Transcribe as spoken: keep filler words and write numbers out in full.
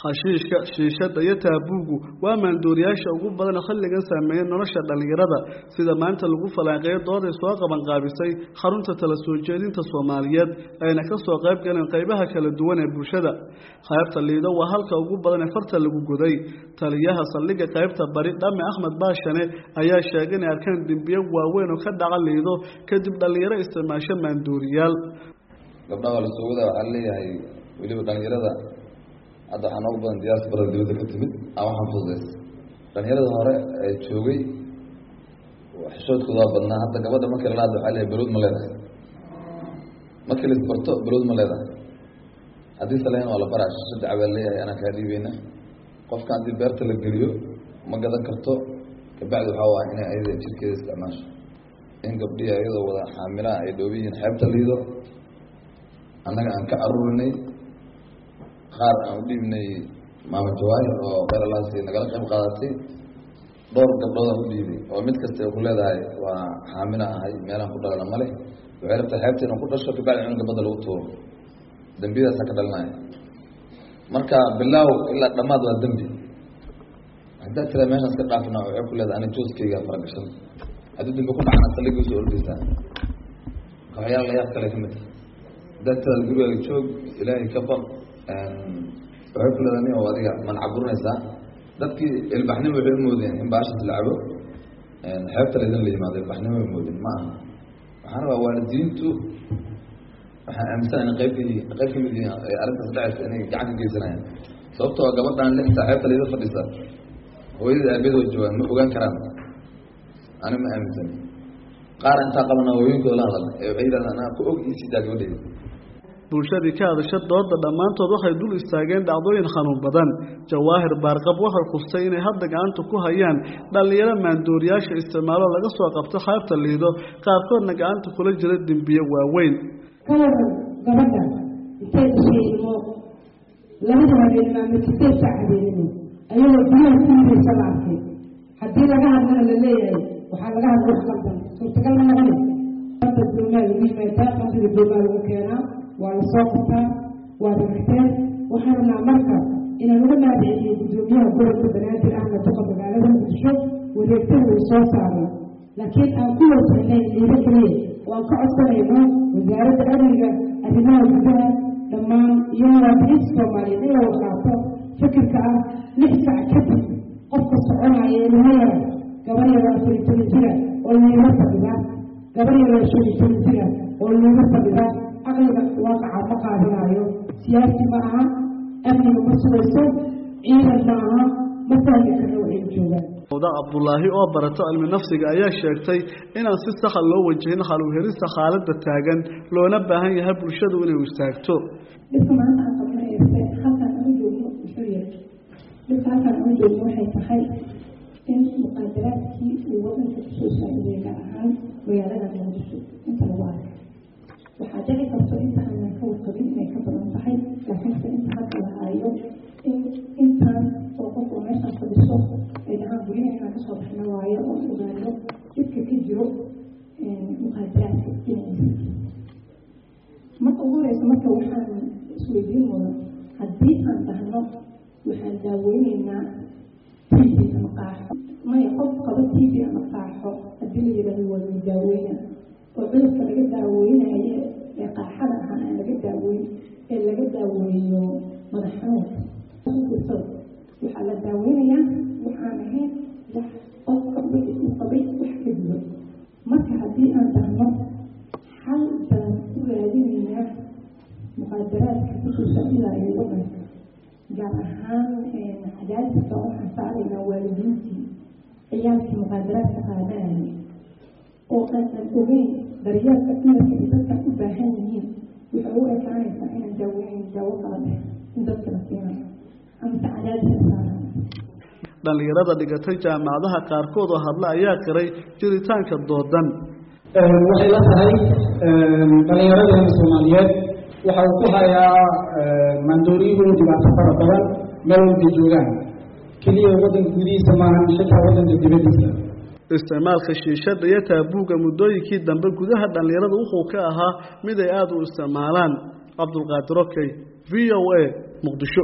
xashiishka shiishada iyo taabuugu waa maandooriyaasha ugu badan xilligan saameeyay nolosha dhalinyarada sida maanta lagu falaaqeeyo dooday soo qaban qaabisay xarunta tala soo jeedinta Soomaaliyeed ayna ka soo qayb galeen qaybaha kala duwan ee bulshada qaybta liido waa halka ugu badan ee farta lagu goday taliyaha saldhigga qaybta bari Dhame Axmed Baashane ayaa sheegay in arkaan dambiyo waaweyn oo ka dhaca liido kadib dhalinyaro isticmaasho maandooriyaal gabdhaha la soo wadaa waxa leeyahay waliba dhalinyarada hadda waxaan ugu badan diyaarsi barada dibadda ka timid ama waxaan fududeys dhalinyarada hore ee joogay xishoodkooda waa badnaa hadda gabadha markii la hadlo waxaa leeyahay baluud ma leedahay markii la isbarto baluud ma leedahay haddii salayn waa la baraa shishada cabaa leeyahay anaa kaa dhiibeyna qofka haddii beerta la geliyo ma gadan karto kabacdi waxaa waa inay ayada jirkeeda isticmaasho in gabdhihi ayadoo wada xaamilaha ay dhoobi yihiin xeebta liido annaga aan ka aruurinay qaar aan u dhiibnay maama jawaahir oo beeralaasi nagala qayb qaadatay dhowr gabdhood aan u dhiibay oo mid kasta ay ku leedahay waa xaamila ahay meelaan ku dhalana male waxay rabtaa xeebta inaan ku dhasho kabacdi in gabadha lagu tuuro dembiyadaasa ka dhalinaya marka bilaaw ilaa dhammaad waa dembi haddaad tiraa meeshaan iska dhaafna waxay ku leedahay ani jooskeyga faragashan haddii dambi ku dhacna saliga usoo ordaysaa waxyaala layaab kale ka mid ah haddaad tiraa gurigaaga joog ilaahay ka baq waxay ku leedahay nin oo adiga man caburinaysaa dadkii ilbaxnimo waxay umoodeen in baashas la cabo xeebta laydin la yimaado ilbaxnimo ay moodeen ma aha waxaan rabaa waalidiintu waxaan aaminsan in qayb qayb ka mid yihiin arrintaas dhacaysa inay gacan ka geysanayaan sababtoo gabadhaan lixta xeebta layda fadhisa hooyada aabeed oo joogaan ma ogaan karaan ani ma aaminsan qaar intaa qabana hooyinkooda la hadalna ee waxay yidhahdaan anaa ku og isii daa gabadhayda bulshadii ka hadasha dooda dhammaantood waxay dul istaageen dhacdooyin xanuun badan jawaahir baarqab waxay xustay inay hadda gacanta ku hayaan dhalinyaro maandooriyaasha isticmaalo laga soo qabto xeebta liido qaarkoodna gacanta kula jira dembiyo waaweyn kawaran gabadha intay sheegmo labada habeen ama siddeed saac habeenimo ayagoo biyaha kumiraysa la arkay haddii laga hadlana la leeyahay waxaa laga hadla wax qaldan suurtagal ma noqoni hadda doomaa lagu yimaadaa qasida doomaa lagu keenaa waa la soo qabtaa waa ragteen waxaan rabnaa marka inaan uga mahadceliyo guddoomiyaha gobolka banaadir ahna duqa magaalada muqdisho wareegtada uu soo saaray laakiin aan ku wartaynay liido keliya waan ka codsanayno wasaaradda amniga arrimaha gudaha dhammaan iyo muwaadiniinta soomaaliyeed in la warqaato fikirka ah lix sac kadib qofka soconaya ilmo yara gabar yaro afar iyo toban jira oo liido fadhida gabar yaro shan iyo toban jira oo liido fadhida aqliga waaqaca ma qaadanayo siyaasi ma aha amniga ma sugayso ciidan ma aha ma fahmi karno waxay joogaan Oda Abdullaahi oo barato cilmi nafsiga ayaa sheegtay inaan si sax loo wajahin xal u helista xaaladda taagan loona baahan yahay bulshadu inay u istaagto dadka maanta aan qabnayse halkan aan joogno wuxuu yahay dadka halkan aan joogno waxay tahay in muqaadaraadkii uu wadanka kusoo saaciday gaar ahaan magaalada muqdisho inta lagu arkay waxaa dhici karto inta aanan ka warqabin inay ka badan tahay laakiinse inta hadda la haayo in intaan oo qofku meeshaan fadhiso ay dhahaan guryaheena ka soo baxna waayo oo ogaano dadka ka jiro muqaadaraadka inay marka ugu horeysa marka waxaan isweydiin mudan haddii aan dhahno waxaan daaweyneynaa t v ama qaaxo maya qof qaba t v ama qaaxo haddii la yidhahdo waa la daaweyna oo cudurka laga daaweynayo ee qaaxada ahaan aan laga daaweyn ee laga daaweeyo madax xanuunka waxaa la daaweynayaa waxaan ahayn wax qofka wixii uu qabay wax ka duwan marka haddii aan dhahno xal baan ku raadinaynaa muqaadaraadka kusoo saacidayo wadanka gaar ahaan cadaadiska waxaan saaraynaa waalidiintii ciyaalkii muqaadaraadka qaadanayay oo aanan ogeyn daryeelka dumarka ay dadkan u baahan yihiin waxay u ekaanaysaa inaan daaweynayn daawo kala dhex in dadka la siinayo amase cadaadiska saaran dhalinyarada dhigatay jaamacadaha qaarkood oo hadla ayaa qiray jiritaanka doodan waxay la tahay dhalinyaradeenna soomaaliyeed waxa uu ku hayaa maandooriyuhu dhibaato fara badan meel walbay joogaan keliya waddanka gudihiisa maahan xitaa waddanka dibadiisa isticmaalka shiishada iyo taabuuga muddooyinkii dambe gudaha dhalinyarada wuxuu ka ahaa mid ay aada u isticmaalaan cabdulqaadir okey v o a muqdisho.